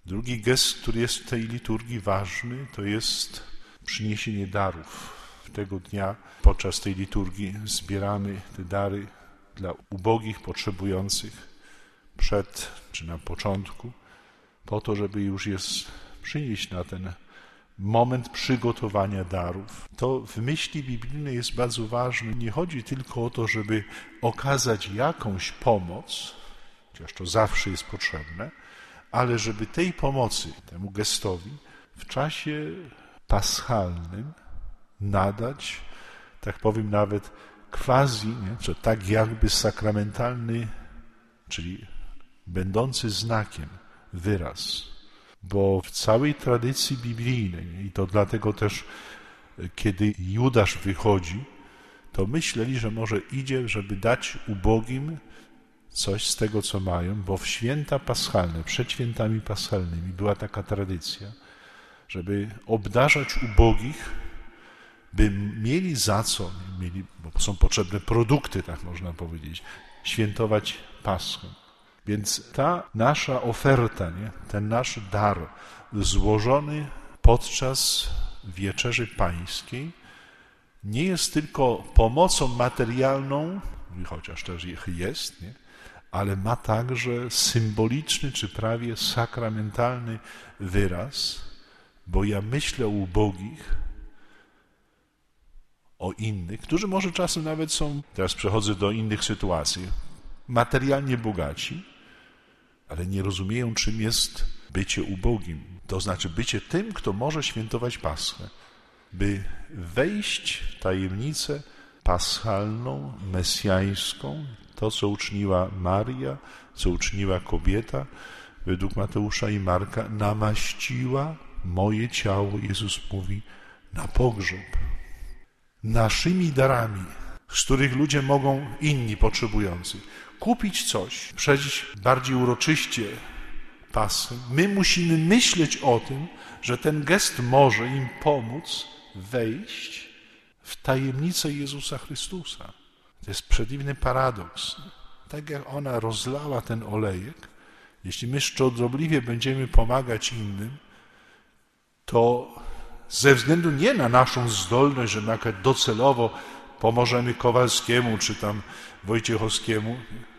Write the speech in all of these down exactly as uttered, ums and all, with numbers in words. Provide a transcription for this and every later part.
Drugi gest, który jest w tej liturgii ważny, to jest przyniesienie darów. Tego dnia podczas tej liturgii zbieramy te dary dla ubogich, potrzebujących przed czy na początku, po to, żeby już je przynieść na ten moment przygotowania darów. To w myśli biblijnej jest bardzo ważne. Nie chodzi tylko o to, żeby okazać jakąś pomoc, chociaż to zawsze jest potrzebne, ale żeby tej pomocy, temu gestowi w czasie paschalnym nadać, tak powiem nawet quasi, nie, czy tak jakby sakramentalny, czyli będący znakiem wyraz. Bo w całej tradycji biblijnej, i to dlatego też, kiedy Judasz wychodzi, to myśleli, że może idzie, żeby dać ubogim coś z tego, co mają, bo w święta paschalne, przed świętami paschalnymi była taka tradycja, żeby obdarzać ubogich, by mieli za co, mieli, bo są potrzebne produkty, tak można powiedzieć, świętować Paschę. Więc ta nasza oferta, nie, ten nasz dar złożony podczas Wieczerzy Pańskiej nie jest tylko pomocą materialną, chociaż też jest, nie, ale ma także symboliczny czy prawie sakramentalny wyraz, bo ja myślę o ubogich, o innych, którzy może czasem nawet są, teraz przechodzę do innych sytuacji, materialnie bogaci, ale nie rozumieją, czym jest bycie ubogim. To znaczy bycie tym, kto może świętować Paschę. By wejść w tajemnicę paschalną, mesjańską, to, co uczyniła Maria, co uczyniła kobieta, według Mateusza i Marka, namaściła moje ciało, Jezus mówi, na pogrzeb. Naszymi darami, z których ludzie mogą, inni potrzebujący, kupić coś, przeżyć bardziej uroczyście Paschę, my musimy myśleć o tym, że ten gest może im pomóc wejść w tajemnicę Jezusa Chrystusa. To jest przedziwny paradoks. Tak jak ona rozlała ten olejek, jeśli my szczodrobliwie będziemy pomagać innym, to ze względu nie na naszą zdolność, że na przykład docelowo pomożemy Kowalskiemu czy tam Wojciechowskiemu,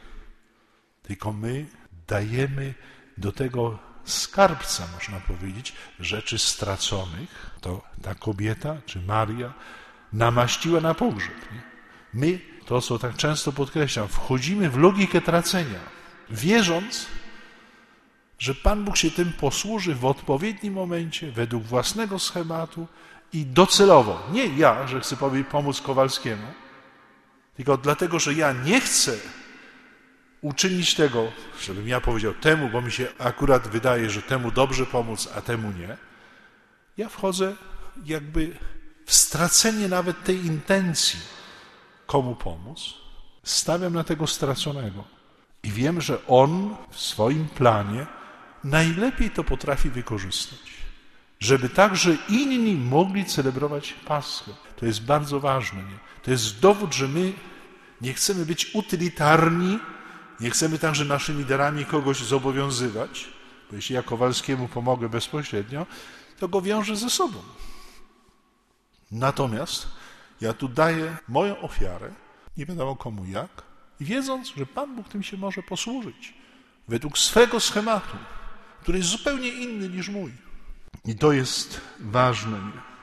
tylko my dajemy do tego skarbca, można powiedzieć, rzeczy straconych. To ta kobieta, czy Maria, namaściła na pogrzeb. Nie? My, to co tak często podkreślam, wchodzimy w logikę tracenia, wierząc, że Pan Bóg się tym posłuży w odpowiednim momencie, według własnego schematu i docelowo. Nie ja, że chcę pomóc Kowalskiemu, tylko dlatego, że ja nie chcę uczynić tego, żebym ja powiedział temu, bo mi się akurat wydaje, że temu dobrze pomóc, a temu nie. Ja wchodzę jakby w stracenie nawet tej intencji, komu pomóc. Stawiam na tego straconego i wiem, że on w swoim planie najlepiej to potrafi wykorzystać, żeby także inni mogli celebrować Paschę. To jest bardzo ważne. Nie? To jest dowód, że my nie chcemy być utylitarni, nie chcemy także naszymi darami kogoś zobowiązywać, bo jeśli ja Kowalskiemu pomogę bezpośrednio, to go wiążę ze sobą. Natomiast ja tu daję moją ofiarę, nie wiadomo komu jak, wiedząc, że Pan Bóg tym się może posłużyć, według swego schematu, który jest zupełnie inny niż mój. I to jest ważne.